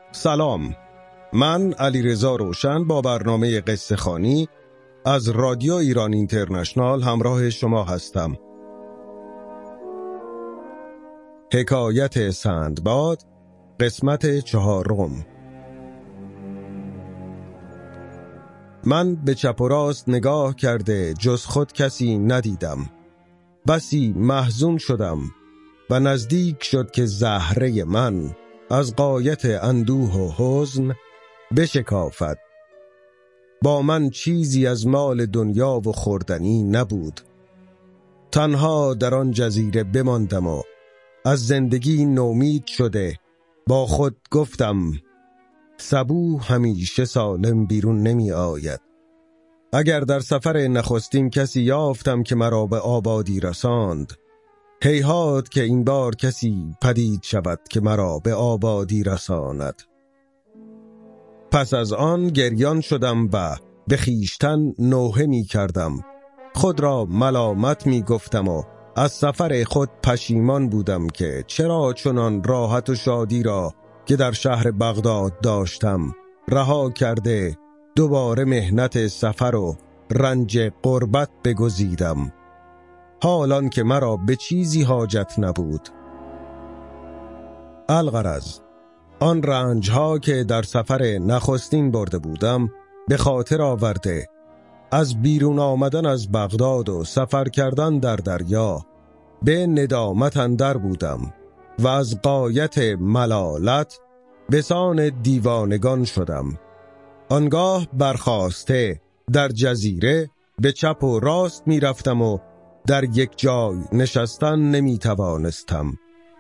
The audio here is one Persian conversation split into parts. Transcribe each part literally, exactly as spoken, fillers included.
سلام، من علیرضا روشن با برنامه قصه خوانی از رادیو ایران اینترنشنال همراه شما هستم. حکایت سندباد، قسمت چهارم. من به چپ و راست نگاه کرده جز خود کسی ندیدم. بسی محزون شدم و نزدیک شد که زهره من از غایت اندوه و حزن بشکافد. با من چیزی از مال دنیا و خوردنی نبود. تنها در آن جزیره بماندم و از زندگی نومید شده با خود گفتم سبو همیشه سالم بیرون نمی آید. اگر در سفر نخستین کسی یافتم که مرا به آبادی رساند، هیهات که این بار کسی پدید شود که مرا به آبادی رساند. پس از آن گریان شدم و به خویشتن نوحه می کردم. خود را ملامت می گفتم و از سفر خود پشیمان بودم که چرا چنان راحت و شادی را که در شهر بغداد داشتم رها کرده دوباره مهنت سفر و رنج غربت بگزیدم، حالان که مرا به چیزی حاجت نبود. الغرض آن رنجها که در سفر نخستین برده بودم به خاطر آورده از بیرون آمدن از بغداد و سفر کردن در دریا به ندامت اندر بودم و از غایت ملالت به سان دیوانگان شدم. آنگاه برخاسته در جزیره به چپ و راست می رفتم و در یک جای نشستن نمی توانستم.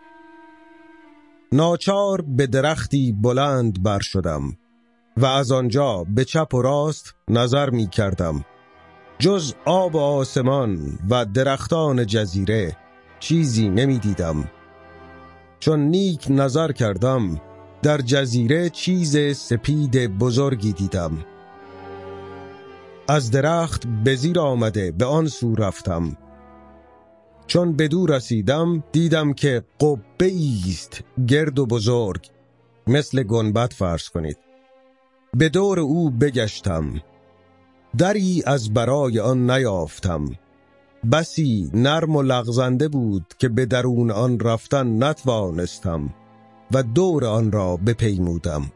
ناچار به درختی بلند بر شدم و از آنجا به چپ و راست نظر می کردم. جز آب و آسمان و درختان جزیره چیزی نمی دیدم. چون نیک نظر کردم در جزیره چیز سپید بزرگی دیدم. از درخت به زیر آمده به آن سو رفتم. چون به دور رسیدم دیدم که قبه است گرد و بزرگ، مثل گنبد فرض کنید. به دور او بگشتم، دری از برای آن نیافتم. بسی نرم و لغزنده بود که به درون آن رفتن نتوانستم و دور آن را بپیمودم.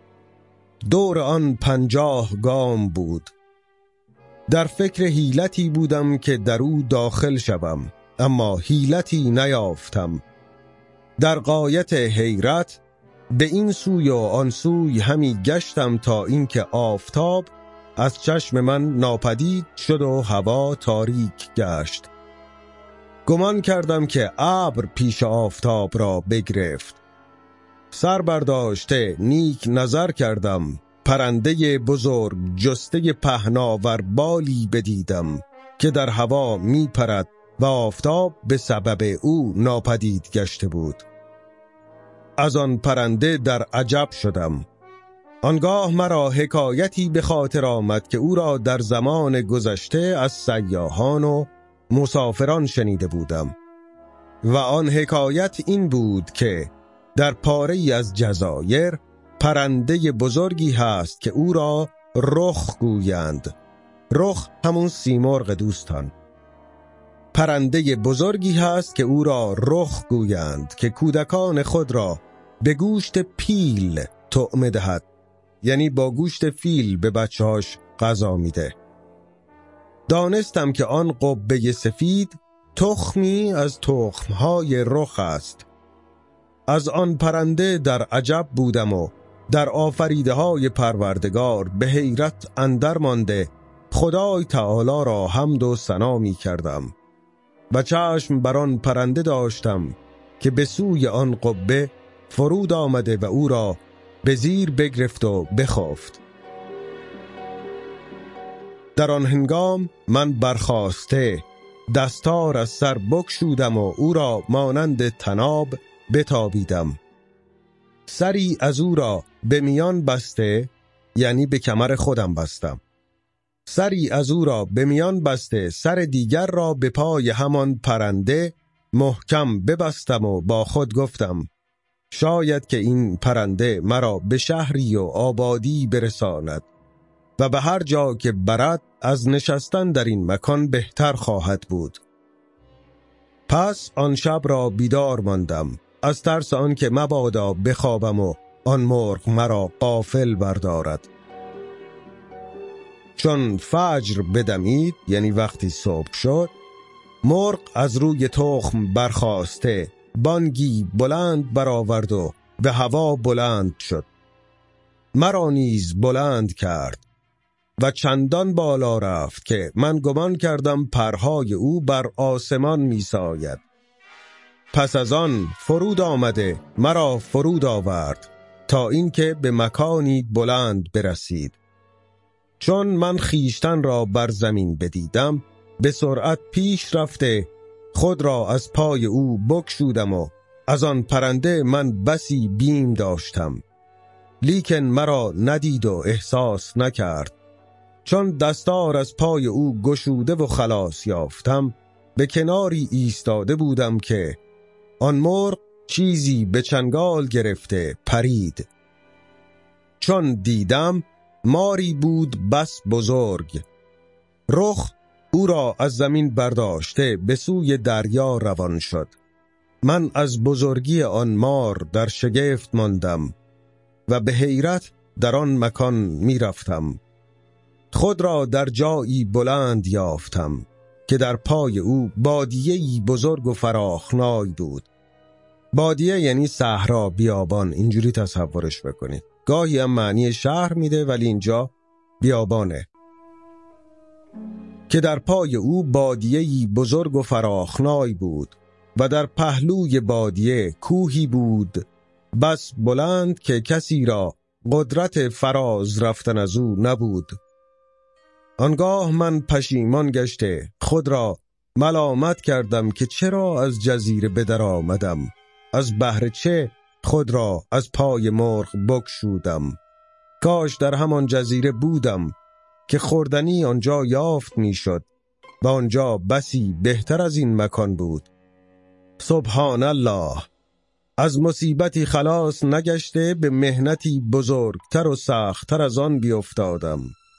دور آن پنجاه گام بود. در فکر حیلتی بودم که در او داخل شوم، اما حیلتی نیافتم. در غایت حیرت به این سوی و آن سوی همی گشتم تا اینکه آفتاب از چشم من ناپدید شد و هوا تاریک گشت. گمان کردم که ابر پیش آفتاب را بگرفت. سر برداشته نیک نظر کردم، پرنده بزرگ جسته پهناور بالی بدیدم که در هوا می پرد و آفتاب به سبب او ناپدید گشته بود. از آن پرنده در عجب شدم. آنگاه مرا حکایتی به خاطر آمد که او را در زمان گذشته از سیاحان و مسافران شنیده بودم و آن حکایت این بود که در پاره‌ای از جزایر پرنده بزرگی هست که او را رخ گویند. رخ همون سیمرغ دوستان. پرنده بزرگی هست که او را رخ گویند که کودکان خود را به گوشت پیل طعمه دهد، یعنی با گوشت فیل به بچه‌هاش غذا میده. دانستم که آن قبه سفید تخمی از تخمهای رخ است. از آن پرنده در عجب بودم و در آفریده های پروردگار به حیرت اندر مانده خدای تعالی را حمد و ثنا می کردم و چشم بر آن پرنده داشتم که به سوی آن قبه فرود آمده و او را به زیر بگرفت و بخفت. در آن هنگام من برخاسته دستار از سر بگشودم و او را مانند طناب بتابیدم. سری از او را به میان بسته، یعنی به کمر خودم بستم. سری از او را به میان بسته سر دیگر را به پای همان پرنده محکم ببستم و با خود گفتم شاید که این پرنده مرا به شهری و آبادی برساند و به هر جا که برد از نشستن در این مکان بهتر خواهد بود. پس آن شب را بیدار ماندم از ترس آن که مبادا بخوابم و آن مرغ مرا غافل بردارد. چون فجر بدمید، یعنی وقتی صبح شد، مرغ از روی تخم برخاسته بانگی بلند برآورد و به هوا بلند شد. مرا نیز بلند کرد و چندان بالا رفت که من گمان کردم پرهای او بر آسمان می ساید. پس از آن فرود آمده مرا فرود آورد تا اینکه به مکانی بلند برسید. چون من خیشتن را بر زمین بدیدم، به سرعت پیش رفته خود را از پای او بگشودم و از آن پرنده من بسی بیم داشتم، لیکن مرا ندید و احساس نکرد. چون دستار از پای او گشوده و خلاص یافتم، به کناری ایستاده بودم که آن مرغ چیزی به چنگال گرفته پرید. چون دیدم ماری بود بس بزرگ، رخ او را از زمین برداشته به سوی دریا روان شد. من از بزرگی آن مار در شگفت ماندم و به حیرت در آن مکان می رفتم. خود را در جایی بلند یافتم که در پای او بادیه‌ای بزرگ و فراخنای بود. بادیه یعنی صحرا، بیابان، اینجوری تصورش بکنید. گاهی هم معنی شهر میده ولی اینجا بیابانه. که در پای او بادیه‌ای بزرگ و فراخنای بود و در پهلوی بادیه کوهی بود بس بلند که کسی را قدرت فراز رفتن از او نبود. آنگاه من پشیمان گشته خود را ملامت کردم که چرا از جزیره بدر آمدم، از بهر چه خود را از پای مرغ بگشودم. کاش در همان جزیره بودم که خوردنی آنجا یافت میشد و آنجا بسی بهتر از این مکان بود. سبحان الله، از مصیبتی خلاص نگشته به مهنتی بزرگتر و سختتر از آن بیفتادم.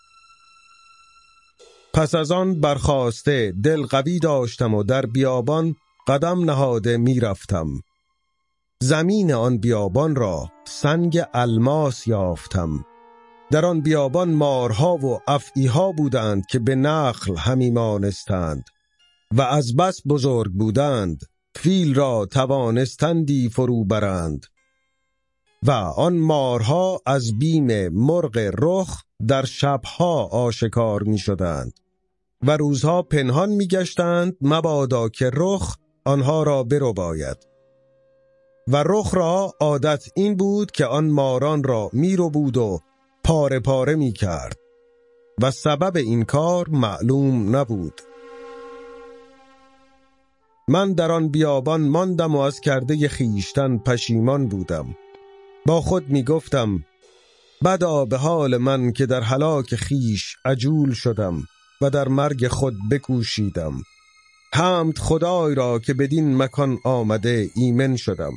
پس از آن برخاسته دل قوی داشتم و در بیابان قدم نهاده می رفتم. زمین آن بیابان را سنگ الماس یافتم. در آن بیابان مارها و افعیها بودند که به نخل همی مانستند و از بس بزرگ بودند فیل را توانستندی فرو برند. و آن مارها از بیم مرغ رخ در شبها آشکار می شدند و روزها پنهان می گشتند مبادا که رخ آنها را برو باید. و رخ را عادت این بود که آن ماران را می رو بود و پاره پاره می کرد و سبب این کار معلوم نبود. من در آن بیابان ماندم و از کرده خیشتن پشیمان بودم. با خود می گفتم بدا به حال من که در هلاک خیش عجول شدم و در مرگ خود بکوشیدم. حمد خدای را که بدین مکان آمده ایمن شدم.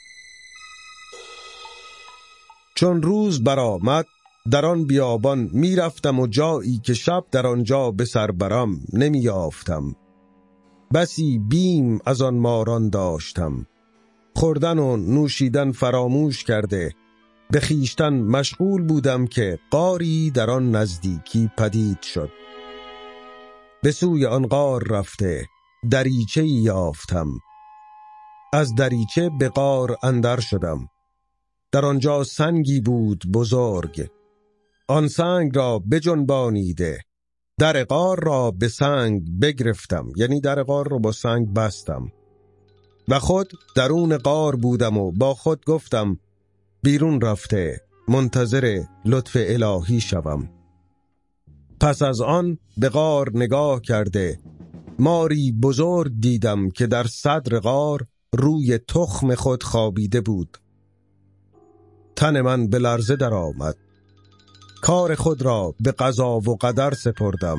چون روز برآمد در آن بیابان می رفتم و جایی که شب در آنجا به سر برم نمی یافتم. بسی بیم از آن ماران داشتم. خوردن و نوشیدن فراموش کرده به خیشتن مشغول بودم که غاری در آن نزدیکی پدید شد. به سوی آن غار رفته دریچه یافتم. از دریچه به غار اندر شدم. در آنجا سنگی بود بزرگ. آن سنگ را بجنبانیده در غار را به سنگ بگرفتم، یعنی در غار را با سنگ بستم و خود درون غار بودم و با خود گفتم بیرون رفته منتظر لطف الهی شوم. پس از آن به غار نگاه کرده ماری بزرگ دیدم که در صدر غار روی تخم خود خوابیده بود. تن من به لرزه در آمد. کار خود را به قضا و قدر سپردم.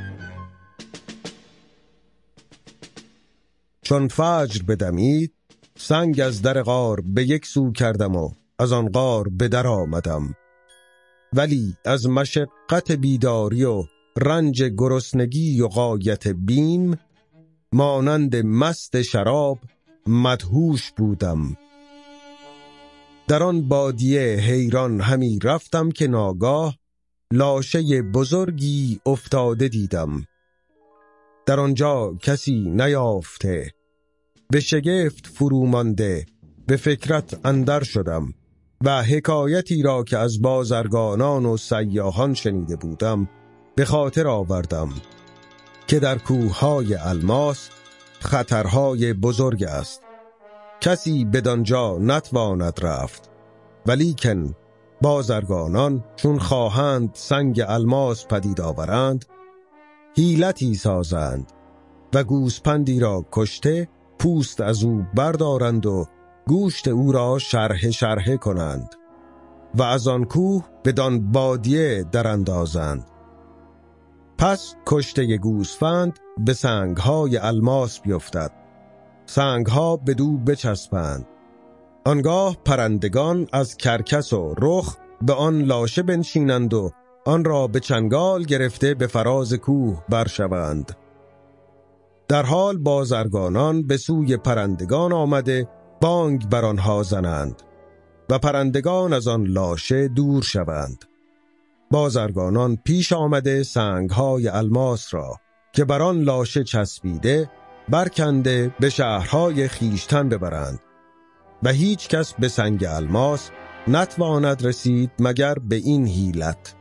چون فجر بدمید سنگ از در غار به یک سو کردم و از آن غار به در آمدم. ولی از مشقت بیداری و رنج گرسنگی و غایت بیم، مانند مست شراب مدهوش بودم. در آن بادیه حیران همی رفتم که ناگاه لاشه بزرگی افتاده دیدم. در آنجا کسی نیافته، به شگفت فرو مانده به فکرت اندر شدم و حکایتی را که از بازرگانان و سیاحان شنیده بودم به خاطر آوردم که در کوههای الماس خطرهای بزرگ است. کسی بدانجا نتواند رفت، ولیکن بازرگانان چون خواهند سنگ الماس پدید آورند، حیلتی سازند و گوسپندی را کشته پوست از او بردارند و گوشت او را شرح شرحه کنند و از آن کوه بدان بادیه در اندازند. پس کشته گوسفند به سنگهای الماس بیفتد، سنگها بدو بچسبند. آنگاه پرندگان از کرکس و رخ به آن لاشه بنشینند و آن را به چنگال گرفته به فراز کوه برشوند. در حال بازرگانان به سوی پرندگان آمده بانگ بر آنها زنند و پرندگان از آن لاشه دور شوند. بازرگانان پیش آمده سنگهای الماس را که بر آن لاشه چسبیده برکنده به شهرهای خیشتن ببرند و هیچ کس به سنگ الماس نتواند رسید مگر به این حیلت.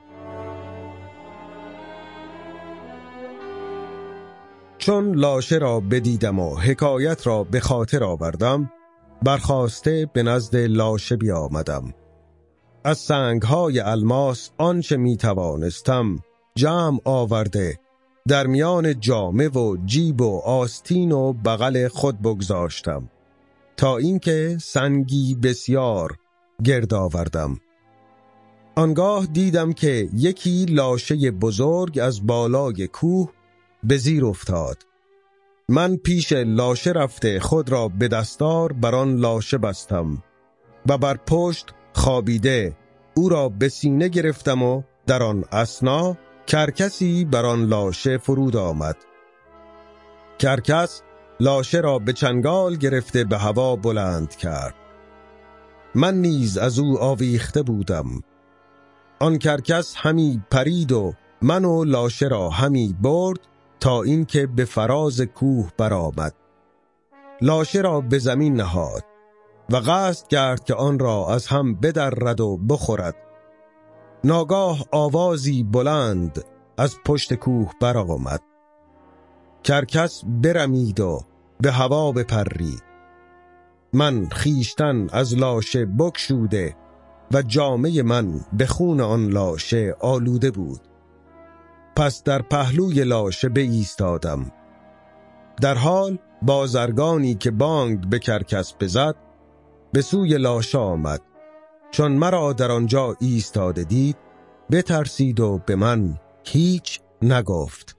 چون لاشه را بدیدم و حکایت را به خاطر آوردم، برخاسته به نزد لاشه بیامدم. از سنگهای الماس آنچه می توانستم جمع آورده در میان جامه و جیب و آستین و بغل خود بگذاشتم تا اینکه سنگی بسیار گرد آوردم. آنگاه دیدم که یکی لاشه بزرگ از بالای کوه به زیر افتاد. من پیش لاشه رفته خود را به دستار بر آن لاشه بستم و بر پشت خوابیده او را به سینه گرفتم و در آن اثنا کرکسی بر آن لاشه فرود آمد. کرکس لاشه را به چنگال گرفته به هوا بلند کرد. من نیز از او آویخته بودم. آن کرکس همی پرید و من و لاشه را همی برد تا اینکه به فراز کوه برآمد. لاشه را به زمین نهاد و قصد کرد که آن را از هم بدرد و بخورد. ناگاه آوازی بلند از پشت کوه برآمد. کرکس برمید و به هوا بپرید. من خیشتن از لاشه بگشوده و جامه من به خون آن لاشه آلوده بود. پس در پهلوی لاشه بایستادم. در حال بازرگانی که بانگ به کرکس بزد به سوی لاشه آمد. چون مرا در آنجا ایستاده دید بترسید و به من هیچ نگفت.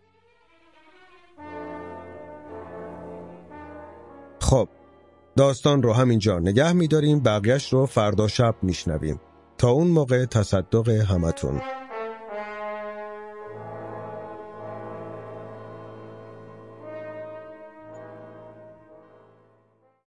خب داستان رو همینجا نگه می‌داریم، بقیه‌اش رو فردا شب میشنویم. تا اون موقع تصدق همتون.